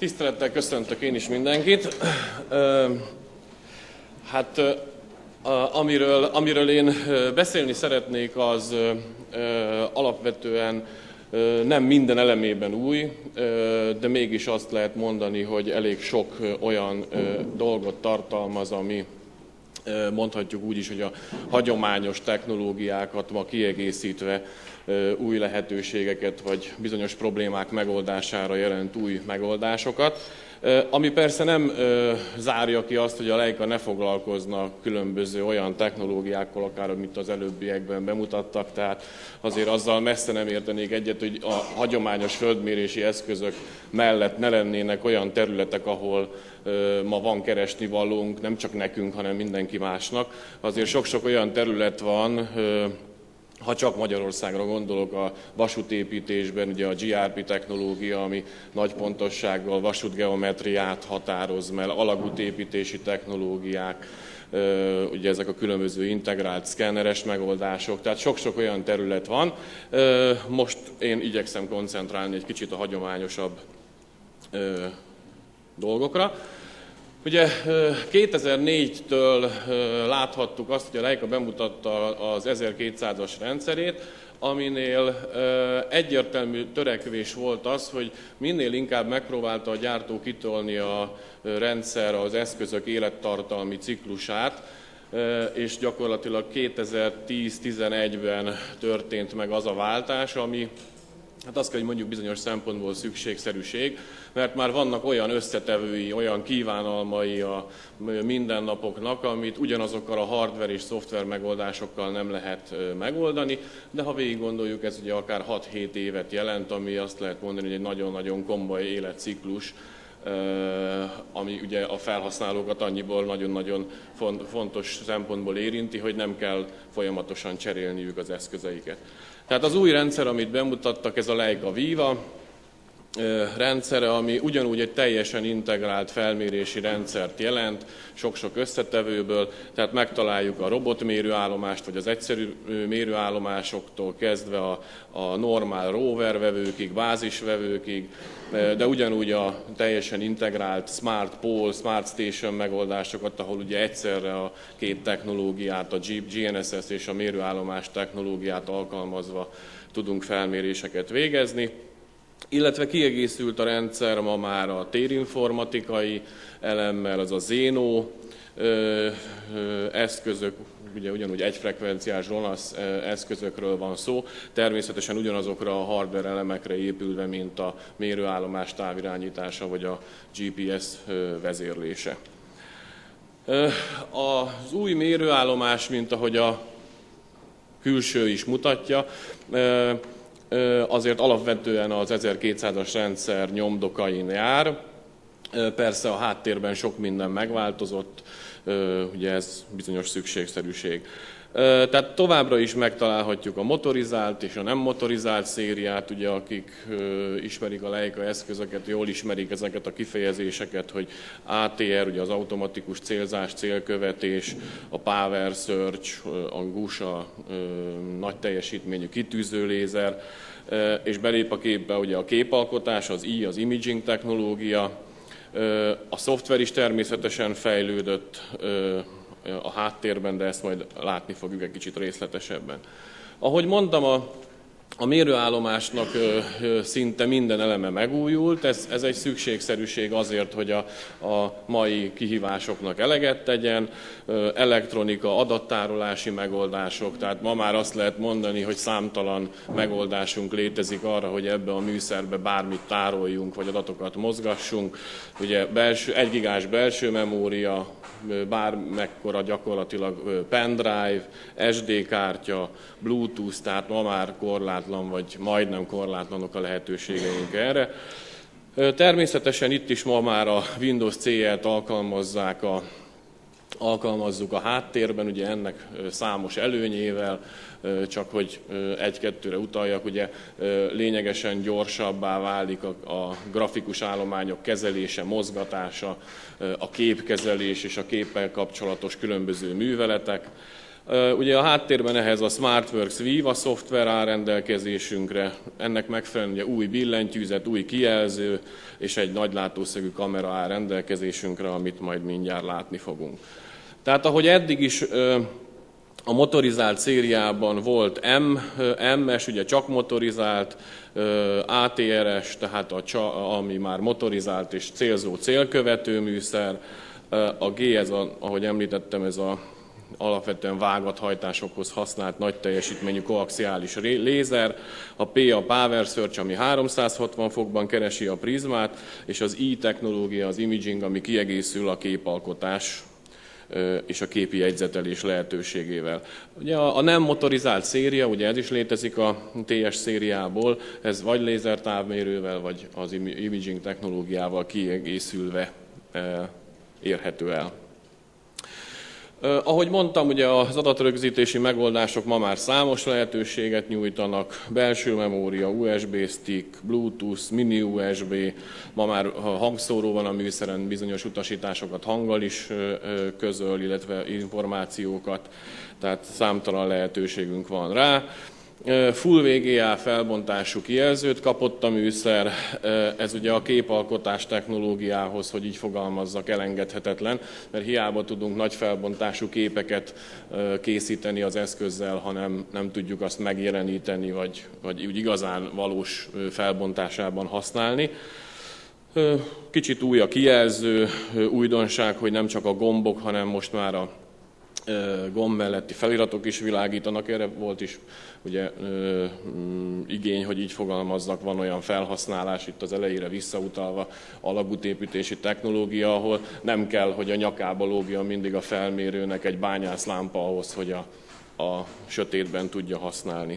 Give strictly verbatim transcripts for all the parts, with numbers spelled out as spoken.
Tisztelettel köszöntök én is mindenkit. Hát amiről, amiről én beszélni szeretnék, az alapvetően nem minden elemében új, de mégis azt lehet mondani, hogy elég sok olyan dolgot tartalmaz, ami mondhatjuk úgy is, hogy a hagyományos technológiákat ma kiegészítve új lehetőségeket, vagy bizonyos problémák megoldására jelent új megoldásokat. Ami persze nem zárja ki azt, hogy a Leica ne foglalkozna különböző olyan technológiákkal, akár amit az előbbiekben bemutattak, tehát azért azzal messze nem értenék egyet, hogy a hagyományos földmérési eszközök mellett ne lennének olyan területek, ahol ma van keresnivalónk, nem csak nekünk, hanem mindenki másnak. Azért sok-sok olyan terület van, ha csak Magyarországra gondolok, a vasútépítésben, ugye a gé er pé technológia, ami nagy pontossággal vasútgeometriát határoz meg, alagútépítési technológiák, ugye ezek a különböző integrált szkenneres megoldások, tehát sok-sok olyan terület van. Most én igyekszem koncentrálni egy kicsit a hagyományosabb dolgokra. Ugye kétezer-négytől láthattuk azt, hogy a Leica bemutatta az ezerkétszázas rendszerét, aminél egyértelmű törekvés volt az, hogy minél inkább megpróbálta a gyártó kitolni a rendszer az eszközök élettartalmi ciklusát, és gyakorlatilag kétezer-tíz-tizenegyben történt meg az a váltás, ami hát azt kell, hogy mondjuk bizonyos szempontból szükségszerűség, mert már vannak olyan összetevői, olyan kívánalmai a mindennapoknak, amit ugyanazokkal a hardware és szoftver megoldásokkal nem lehet megoldani, de ha végig gondoljuk, ez ugye akár hat-hét évet jelent, ami azt lehet mondani, hogy egy nagyon-nagyon komoly életciklus, ami ugye a felhasználókat annyiból nagyon-nagyon fontos szempontból érinti, hogy nem kell folyamatosan cserélniük az eszközeiket. Tehát az új rendszer, amit bemutattak, ez a Leica Viva rendszere, ami ugyanúgy egy teljesen integrált felmérési rendszert jelent, sok-sok összetevőből, tehát megtaláljuk a robotmérőállomást, vagy az egyszerű mérőállomásoktól kezdve a, a normál rover vevőkig, bázisvevőkig, de ugyanúgy a teljesen integrált Smart Pole, Smart Station megoldásokat, ahol ugye egyszerre a két technológiát, a gé en es es és a mérőállomás technológiát alkalmazva tudunk felméréseket végezni. Illetve kiegészült a rendszer ma már a térinformatikai elemmel, az a Zeno eszközök, ugye ugyanúgy egyfrekvenciás RONAS eszközökről van szó, természetesen ugyanazokra a hardware elemekre épülve, mint a mérőállomás távirányítása vagy a gé pé es vezérlése. Az új mérőállomás, mint ahogy a külső is mutatja, azért alapvetően az ezerkétszázas rendszer nyomdokain jár. Persze a háttérben sok minden megváltozott, ugye ez bizonyos szükségszerűség. Tehát továbbra is megtalálhatjuk a motorizált és a nem motorizált szériát, ugye akik ismerik a Leica eszközöket, jól ismerik ezeket a kifejezéseket, hogy á té er, ugye az automatikus célzás, célkövetés, a Power Search, a GUSA, a nagy teljesítményű kitűzőlézer, és belép a képbe ugye a képalkotás, az I, az imaging technológia, a szoftver is természetesen fejlődött a háttérben, de ezt majd látni fogjuk egy kicsit részletesebben. Ahogy mondtam, a, a mérőállomásnak ö, ö, szinte minden eleme megújult, ez, ez egy szükségszerűség azért, hogy a, a mai kihívásoknak eleget tegyen, ö, elektronika, adattárolási megoldások, tehát ma már azt lehet mondani, hogy számtalan megoldásunk létezik arra, hogy ebbe a műszerbe bármit tároljunk, vagy adatokat mozgassunk. Ugye belső, egy gigás belső memória, bármekkora gyakorlatilag pendrive, es dé kártya, Bluetooth, tehát ma már korlátlan vagy majdnem korlátlanok a lehetőségeink erre. Természetesen itt is ma már a Windows cé e-t alkalmazzák a, alkalmazzuk a háttérben, ugye ennek számos előnyével, csak hogy egy-kettőre utaljak, ugye lényegesen gyorsabbá válik a, a grafikus állományok kezelése, mozgatása, a képkezelés és a képpel kapcsolatos különböző műveletek. Ugye a háttérben ehhez a SmartWorks Viva szoftver áll rendelkezésünkre, ennek megfelelően ugye új billentyűzet, új kijelző és egy nagy látószögű kamera áll rendelkezésünkre, amit majd mindjárt látni fogunk. Tehát ahogy eddig is a motorizált szériában volt M, M-es, ugye csak motorizált, á té er es, tehát a, ami már motorizált és célzó célkövető műszer, a G, ez a, ahogy említettem, ez a alapvetően vágathajtásokhoz használt nagy teljesítményű koaxiális lézer, a P a Power Search, ami háromszázhatvan fokban keresi a prizmát, és az I technológia, az imaging, ami kiegészül a képalkotás és a képi jegyzetelés lehetőségével. Ugye a, a nem motorizált széria, ugye ez is létezik a té es szériából, ez vagy lézertávmérővel, vagy az imaging technológiával kiegészülve érhető el. Ahogy mondtam, ugye az adatrögzítési megoldások ma már számos lehetőséget nyújtanak, belső memória, u es bé stick, Bluetooth, mini u es bé, ma már hangszóró van a műszeren, bizonyos utasításokat hanggal is közöl, illetve információkat, tehát számtalan lehetőségünk van rá. Full vé gé á felbontású kijelzőt kapott a műszer, ez ugye a képalkotás technológiához, hogy így fogalmazzak, elengedhetetlen, mert hiába tudunk nagy felbontású képeket készíteni az eszközzel, hanem nem tudjuk azt megjeleníteni, vagy, vagy úgy igazán valós felbontásában használni. Kicsit új a kijelző, újdonság, hogy nem csak a gombok, hanem most már a gomb melletti feliratok is világítanak, erre volt is ugye ö, igény, hogy így fogalmazzak, van olyan felhasználás itt az elejére visszautalva, alagútépítési technológia, ahol nem kell, hogy a nyakába lógja mindig a felmérőnek egy bányászlámpa ahhoz, hogy a, a sötétben tudja használni.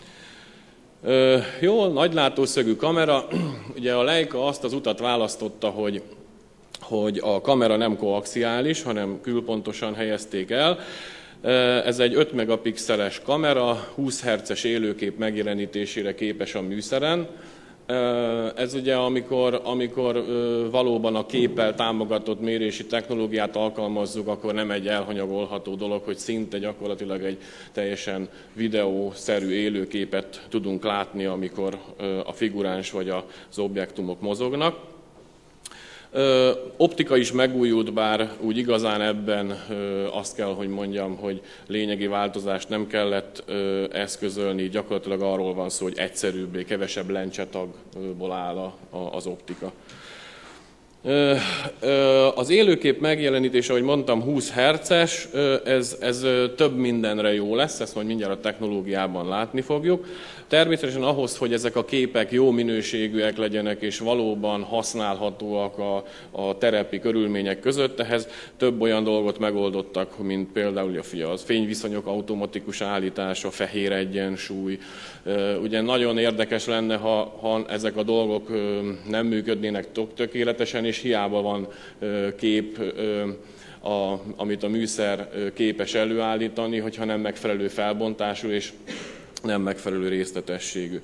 Ö, jó, nagy látószögű kamera, ugye a Leica azt az utat választotta, hogy hogy a kamera nem koaxiális, hanem külpontosan helyezték el. Ez egy öt megapixeles kamera, húsz hertzes élőkép megjelenítésére képes a műszeren. Ez ugye amikor, amikor valóban a képpel támogatott mérési technológiát alkalmazzuk, akkor nem egy elhanyagolható dolog, hogy szinte gyakorlatilag egy teljesen videószerű élőképet tudunk látni, amikor a figuráns vagy az objektumok mozognak. Ö, optika is megújult, bár úgy igazán ebben ö, azt kell, hogy mondjam, hogy lényegi változást nem kellett ö, eszközölni, gyakorlatilag arról van szó, hogy egyszerűbbé, kevesebb lencsetagból áll a, a, az optika. Ö, ö, az élőkép megjelenítése, ahogy mondtam, húsz hertzes, ö, ez, ez több mindenre jó lesz, ezt majd mindjárt a technológiában látni fogjuk. Természetesen ahhoz, hogy ezek a képek jó minőségűek legyenek és valóban használhatóak a, a terepi körülmények között, ehhez több olyan dolgot megoldottak, mint például a fényviszonyok automatikus állítása, fehér egyensúly. Ugye nagyon érdekes lenne, ha, ha ezek a dolgok nem működnének tökéletesen, és hiába van kép, a, amit a műszer képes előállítani, hogyha nem megfelelő felbontású és nem megfelelő részletességű.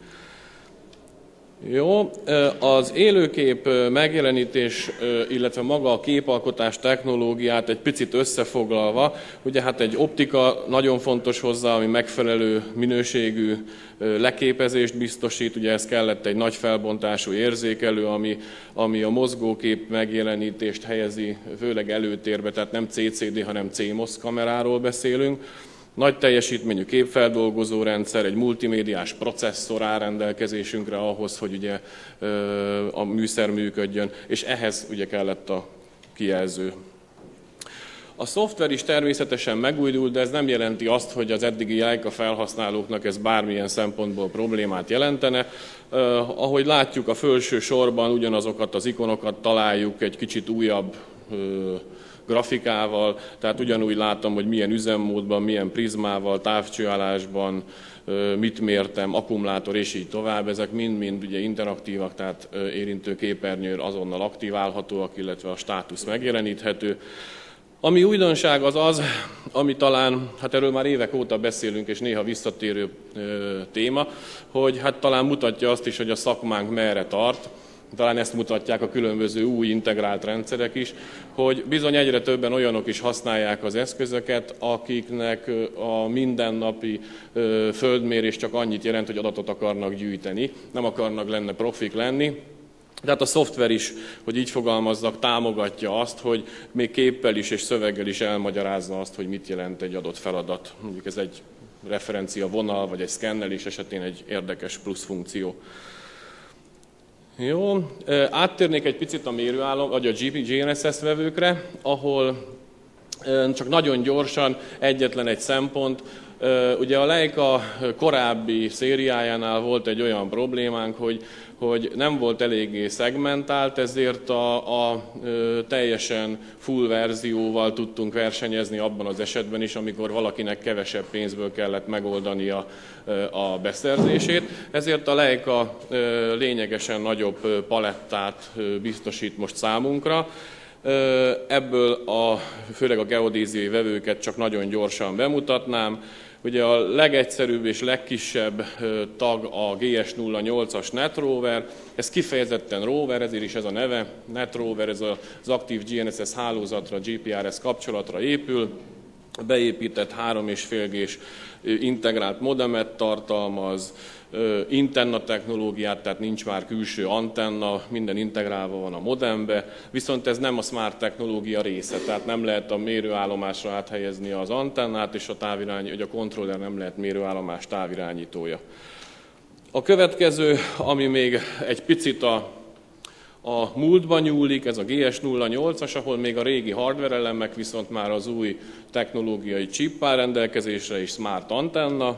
Jó, az élőkép megjelenítés, illetve maga a képalkotás technológiát egy picit összefoglalva, ugye hát egy optika nagyon fontos hozzá, ami megfelelő minőségű leképezést biztosít, ugye ez kellett egy nagy felbontású érzékelő, ami, ami a mozgókép megjelenítést helyezi főleg előtérbe, tehát nem cé cé dé, hanem cé mosz kameráról beszélünk. Nagy teljesítményű képfeldolgozó rendszer, egy multimédiás processzor áll rendelkezésünkre ahhoz, hogy ugye a műszer működjön, és ehhez ugye kellett a kijelző. A szoftver is természetesen megújult, de ez nem jelenti azt, hogy az eddigi Leica felhasználóknak ez bármilyen szempontból problémát jelentene. Uh, ahogy látjuk, a felső sorban ugyanazokat az ikonokat találjuk egy kicsit újabb uh, grafikával, tehát ugyanúgy látom, hogy milyen üzemmódban, milyen prizmával, távcsőállásban, mit mértem, akkumulátor és így tovább. Ezek mind-mind ugye interaktívak, tehát érintő képernyőn azonnal aktiválhatóak, illetve a státusz megjeleníthető. Ami újdonság az az, ami talán, hát erről már évek óta beszélünk, és néha visszatérő téma, hogy hát talán mutatja azt is, hogy a szakmánk merre tart. talán ezt mutatják a különböző új integrált rendszerek is, hogy bizony egyre többen olyanok is használják az eszközöket, akiknek a mindennapi földmérés csak annyit jelent, hogy adatot akarnak gyűjteni, nem akarnak lenne profik lenni. Tehát a szoftver is, hogy így fogalmazzak, támogatja azt, hogy még képpel is és szöveggel is elmagyarázza azt, hogy mit jelent egy adott feladat. Mondjuk ez egy referencia vonal, vagy egy szkennelés esetén egy érdekes plusz funkció. Jó, áttérnék egy picit a mérőállom, vagy a gé en es es vevőkre, ahol csak nagyon gyorsan egyetlen egy szempont. Ugye a Leica korábbi szériájánál volt egy olyan problémánk, hogy, hogy nem volt eléggé szegmentált, ezért a, a teljesen full verzióval tudtunk versenyezni abban az esetben is, amikor valakinek kevesebb pénzből kellett megoldani a, a beszerzését. Ezért a Leica lényegesen nagyobb palettát biztosít most számunkra. Ebből a, főleg a geodéziai vevőket csak nagyon gyorsan bemutatnám. Ugye a legegyszerűbb és legkisebb tag a gé es nulla nyolcas NetRover, ez kifejezetten rover, ezért is ez a neve, NetRover, ez az aktív gé en es es hálózatra, gé pé er es kapcsolatra épül, beépített három és fél gés integrált modemet tartalmaz, antenna technológiát, tehát nincs már külső antenna, minden integrálva van a modembe, viszont ez nem a smart technológia része, tehát nem lehet a mérőállomásra áthelyezni az antennát, és a távirány, vagy a kontroller nem lehet mérőállomás távirányítója. A következő, ami még egy picit a, a múltban nyúlik, ez a gé es nulla nyolcas, ahol még a régi hardware elemek, viszont már az új technológiai chip áll rendelkezésre és smart antenna,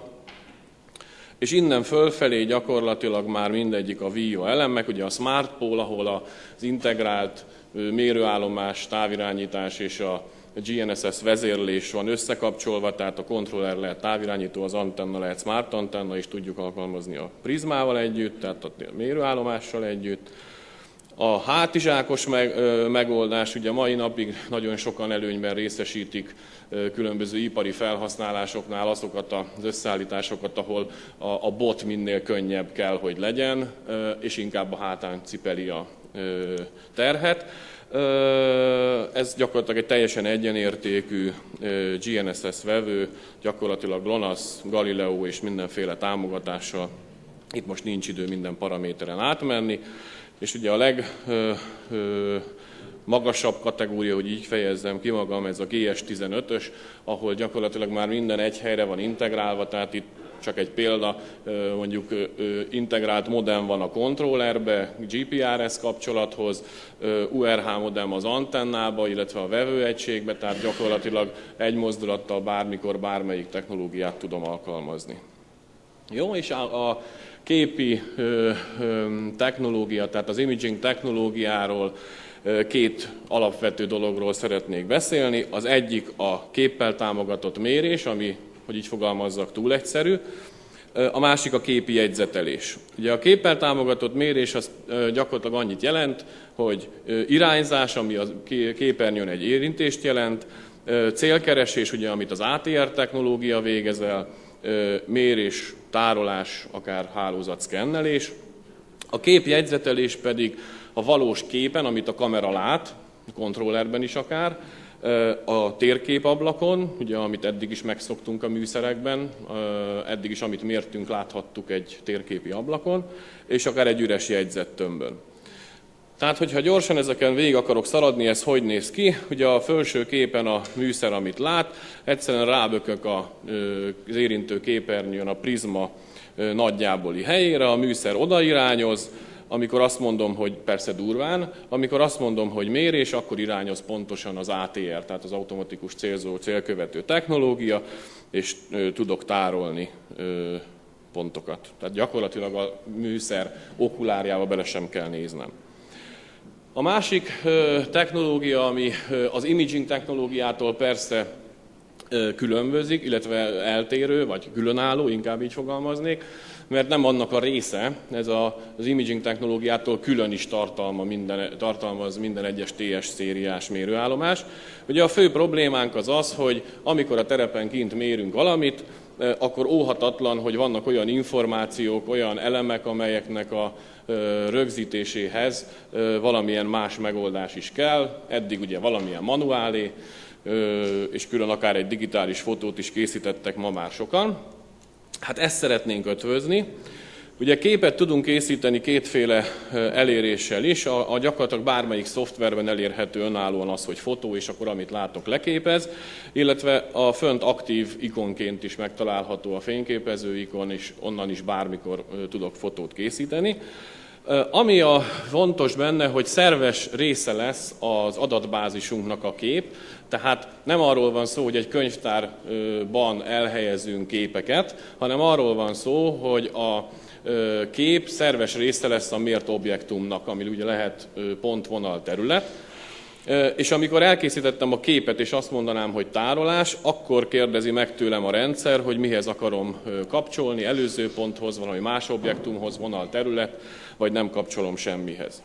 és innen fölfelé gyakorlatilag már mindegyik a Vio elemek, ugye a Smart Pole, ahol az integrált mérőállomás, távirányítás és a gé en es es vezérlés van összekapcsolva, tehát a kontroller lehet távirányító, az antenna lehet smart antenna, és tudjuk alkalmazni a prizmával együtt, tehát a mérőállomással együtt. A hátizsákos megoldás, ugye mai napig nagyon sokan előnyben részesítik különböző ipari felhasználásoknál azokat az összeállításokat, ahol a bot minél könnyebb kell, hogy legyen, és inkább a hátán cipeli a terhet. Ez gyakorlatilag egy teljesen egyenértékű gé en es es vevő, gyakorlatilag GLONASS, Galileo és mindenféle támogatással. Itt most nincs idő minden paraméteren átmenni. És ugye a legmagasabb kategória, hogy így fejezzem ki magam, ez a gé es tizenötös, ahol gyakorlatilag már minden egy helyre van integrálva, tehát itt csak egy példa, mondjuk integrált modem van a kontrollerbe, gé pé er es kapcsolathoz, u er há modem az antennába, illetve a vevőegységbe, tehát gyakorlatilag egy mozdulattal bármikor bármelyik technológiát tudom alkalmazni. Jó, és a, a képi ö, ö, technológia, tehát az imaging technológiáról ö, két alapvető dologról szeretnék beszélni. Az egyik a képpel támogatott mérés, ami, hogy így fogalmazzak, túl egyszerű. A másik a képi jegyzetelés. Ugye a képpel támogatott mérés az ö, gyakorlatilag annyit jelent, hogy ö, irányzás, ami a képernyőn egy érintést jelent, ö, célkeresés, ugye, amit az á té er technológia végez el, mérés, tárolás, akár hálózatszkennelés. A képjegyzetelés pedig a valós képen, amit a kamera lát, a kontrollerben is akár, a térképablakon, ugye, amit eddig is megszoktunk a műszerekben, eddig is, amit mértünk, láthattuk egy térképi ablakon, és akár egy üres jegyzettömbön. Tehát, hogyha gyorsan ezeken végig akarok szaladni, ez hogy néz ki? Ugye a felső képen a műszer, amit lát, egyszerűen rábökök az érintő képernyőn a prizma nagyjáboli helyére, a műszer odairányoz, amikor azt mondom, hogy persze durván, amikor azt mondom, hogy mérés, akkor irányoz pontosan az á té er, tehát az automatikus célzó célkövető technológia, és tudok tárolni pontokat. Tehát gyakorlatilag a műszer okulárjába bele sem kell néznem. A másik technológia, ami az imaging technológiától persze különbözik, illetve eltérő, vagy különálló, inkább így fogalmaznék, mert nem annak a része, ez a, az imaging technológiától külön is tartalma minden, tartalmaz minden egyes té es szériás mérőállomás. Ugye a fő problémánk az az, hogy amikor a terepen kint mérünk valamit, akkor óhatatlan, hogy vannak olyan információk, olyan elemek, amelyeknek a rögzítéséhez valamilyen más megoldás is kell. Eddig ugye valamilyen manuálé, és külön akár egy digitális fotót is készítettek ma már sokan. Hát ezt szeretnénk ötvözni. Ugye képet tudunk készíteni kétféle eléréssel is, a, a gyakorlatilag bármelyik szoftverben elérhető önállóan az, hogy fotó, és akkor amit látok leképez, illetve a fönt aktív ikonként is megtalálható a fényképező ikon, és onnan is bármikor tudok fotót készíteni. Ami a fontos benne, hogy szerves része lesz az adatbázisunknak a kép, tehát nem arról van szó, hogy egy könyvtárban elhelyezünk képeket, hanem arról van szó, hogy a kép szerves része lesz a mért objektumnak, ami ugye lehet pont, vonal, terület. És amikor elkészítettem a képet, és azt mondanám, hogy tárolás, akkor kérdezi meg tőlem a rendszer, hogy mihez akarom kapcsolni, előző ponthoz, valami más objektumhoz, vonal, terület, vagy nem kapcsolom semmihez.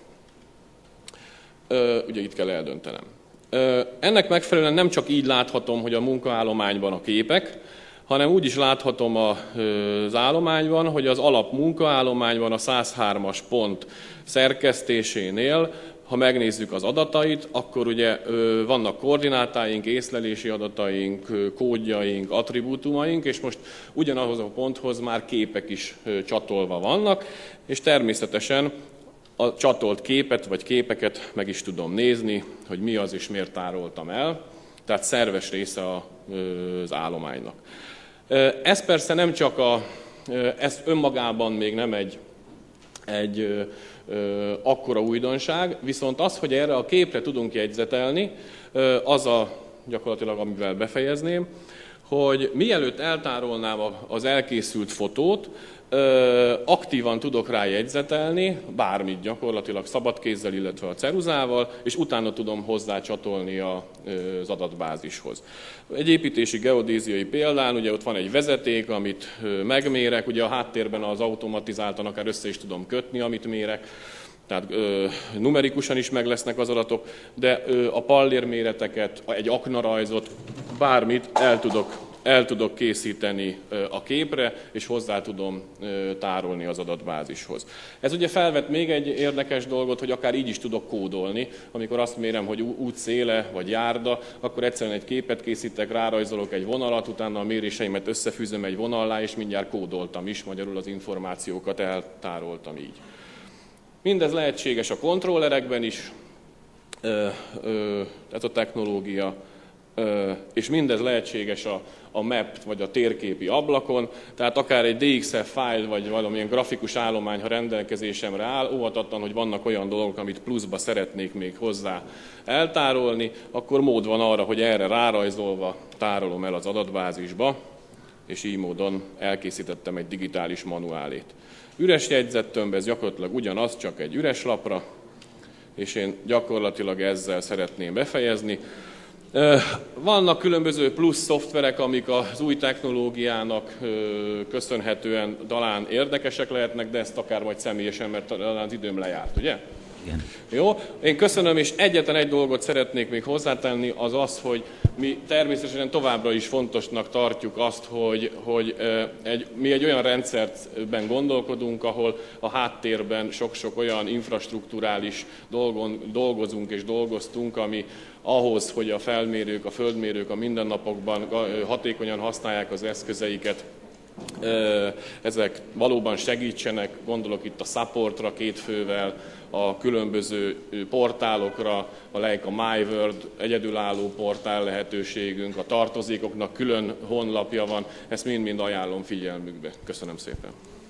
Ugye itt kell eldöntenem. Ennek megfelelően nem csak így láthatom, hogy a munkaállományban a képek, hanem úgy is láthatom az állományban, hogy az alap munkaállományban a száz hármas pont szerkesztésénél, ha megnézzük az adatait, akkor ugye vannak koordinátáink, észlelési adataink, kódjaink, attribútumaink, és most ugyanahhoz a ponthoz már képek is csatolva vannak, és természetesen a csatolt képet vagy képeket meg is tudom nézni, hogy mi az és miért tároltam el, tehát szerves része az állománynak. Ez persze nem csak a, ez önmagában még nem egy, egy akkora újdonság, viszont az, hogy erre a képre tudunk jegyzetelni, az a gyakorlatilag, amivel befejezném, hogy mielőtt eltárolnám az elkészült fotót, aktívan tudok rá jegyzetelni, bármit gyakorlatilag szabadkézzel, illetve a ceruzával, és utána tudom hozzá csatolni az adatbázishoz. Egy építési geodéziai példán, ugye ott van egy vezeték, amit megmérek, ugye a háttérben az automatizáltan akár össze is tudom kötni, amit mérek, tehát ö, numerikusan is meg lesznek az adatok, de ö, a pallérméreteket, egy aknarajzot, bármit el tudok, el tudok készíteni ö, a képre, és hozzá tudom ö, tárolni az adatbázishoz. Ez ugye felvet még egy érdekes dolgot, hogy akár így is tudok kódolni. Amikor azt mérem, hogy út széle vagy járda, akkor egyszerűen egy képet készítek, rárajzolok egy vonalat, utána a méréseimet összefűzöm egy vonallá, és mindjárt kódoltam is, magyarul az információkat eltároltam így. Mindez lehetséges a kontrollerekben is, ez a technológia, és mindez lehetséges a, a map vagy a térképi ablakon, tehát akár egy dé iksz ef file vagy valamilyen grafikus állomány, ha rendelkezésemre áll, óvatatlan, hogy vannak olyan dolgok, amit pluszba szeretnék még hozzá eltárolni, akkor mód van arra, hogy erre rárajzolva tárolom el az adatbázisba, és így módon elkészítettem egy digitális manuálét. Üres jegyzettömb, ez gyakorlatilag ugyanaz, csak egy üres lapra, és én gyakorlatilag ezzel szeretném befejezni. Vannak különböző plusz szoftverek, amik az új technológiának köszönhetően talán érdekesek lehetnek, de ezt akár majd személyesen, mert talán az időm lejárt, ugye? Igen. Jó, én köszönöm, és egyetlen egy dolgot szeretnék még hozzátenni, az az, hogy mi természetesen továbbra is fontosnak tartjuk azt, hogy, hogy egy, mi egy olyan rendszerben gondolkodunk, ahol a háttérben sok-sok olyan infrastrukturális dolgon dolgozunk és dolgoztunk, ami ahhoz, hogy a felmérők, a földmérők a mindennapokban hatékonyan használják az eszközeiket, ezek valóban segítsenek, gondolok itt a supportra két fővel, a különböző portálokra, a Leica MyWorld egyedülálló portál lehetőségünk, a tartozékoknak külön honlapja van, ezt mind-mind ajánlom figyelmükbe. Köszönöm szépen!